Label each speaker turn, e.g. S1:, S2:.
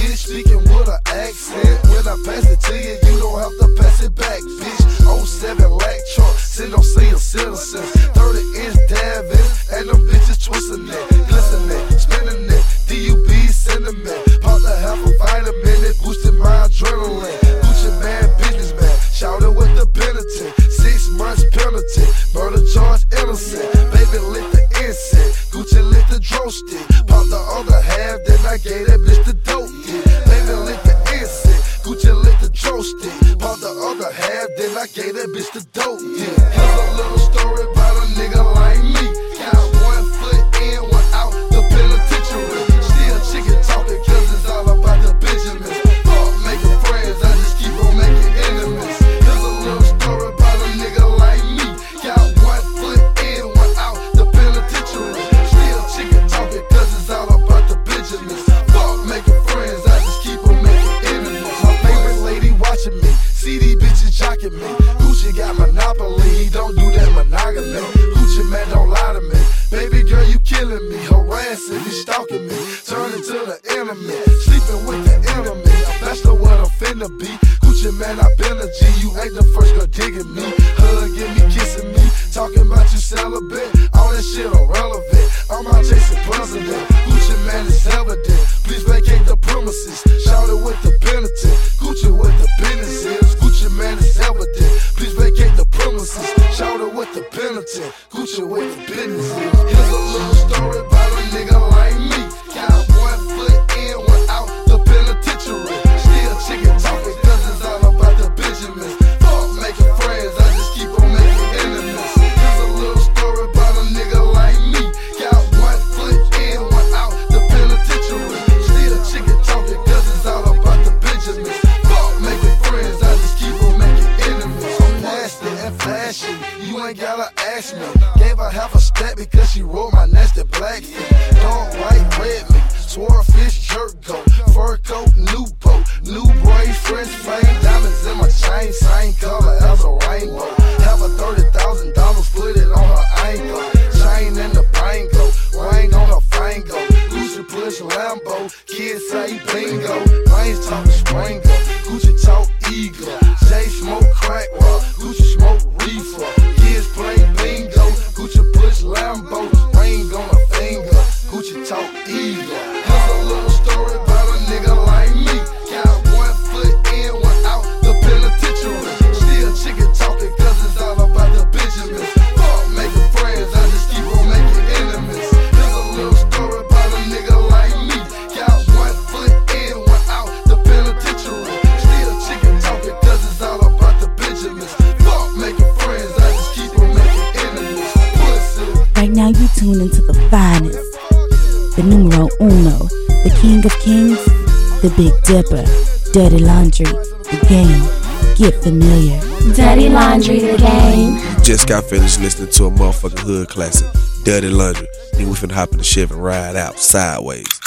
S1: bitch speaking with an accent. When I pass it to you, you don't have to pass it back, bitch. 07 lack truck, sitting on senior citizens. 30-inch Davin, and them bitches twisting it, glistening, spinning it. DUB sentiment, popped a half a vitamin, it boosted my adrenaline. Gucci man, businessman, shouted with the penitent. 6 months penalty, murder charge innocent. Baby lit the incense, Gucci lit the dro stick. Popped the other half, then I gave that bitch the dope dick. Baby lit the incense, Gucci lit the dro stick. Popped the other half, then I gave that bitch the dope dick. Here's a little story about a nigga like me. Got 1 foot in, 1 out, the penitentiary. Still chicken talking, cause it's all about the Benjamins. Fuck making friends, I just keep on making enemies. Here's a little story about a nigga like me. Got 1 foot in, 1 out, the penitentiary. Still chicken talking, cause it's all about the Benjamins. Fuck making friends, I just keep on making enemies. My favorite lady watching me, see these bitches jocking me. Gucci got monopoly, he don't do that monogamy. Gucci man don't lie to me. Baby girl, you killing me, harassing me, stalking me, turning to the enemy, sleeping with the enemy. A bachelor what I'm finna be. Gucci man, I been a G, you ain't the first girl digging me, hugging me, kissing me, talking about you celibate. All that shit irrelevant, I'm out chasing president. Gucci man is evident, please vacate the premises. Shout it with the penitent, Gucci with the business is. Gucci man is evident, please vacate the premises. Shout it with the penitent, Gucci with the business is. Here's a little story about a nigga like me. Got 1 foot in, 1 out, the penitentiary. Still chicken talking, cause it's all about the Benjamins. Fuck making friends, I just keep on making enemies. Here's a little story about a nigga like me. Got 1 foot in, 1 out, the penitentiary. Still chicken talking, cause it's all about the Benjamins. Fuck making friends, I just keep on making enemies. I'm nasty and flashy, you ain't gotta ask me. Gave her half a step because she rolled my nasty black feet. Dark white, red meat, swordfish, jerk goat, fur coat, new boat, new braid, French flame, diamonds in my chain, same color as a rainbow. Have a $30,000, put it on her ankle. Chain in the bango, ring on her fango. Gucci push Lambo, kids say bingo. Brains talk Springo, Gucci talk Eagle. Jay smoke crack rock, Gucci smoke reefer. Kids play bingo, Gucci push Lambo, ring on her finger. Gucci talk Eagle. Here's a little story about a nigga like me. Got 1 foot in, 1 out, the penitentiary. Still chicken talking, cause it's all about the Benjamins. Fuck making friends, I just keep on making enemies. Here's a little story about a nigga like me. Got 1 foot in, 1 out, the penitentiary. Still chicken talking, cause it's all about the Benjamins. Fuck making friends, I just keep on making enemies. Pussy.
S2: Right now you tune into the finest, the numero uno, the king of kings, the Big Dipper, Dirty Laundry, the game. Get familiar.
S3: Dirty Laundry, the game.
S4: Just got finished listening to a motherfucking hood classic, Dirty Laundry. Then we finna hop in the Chevy and ride out sideways.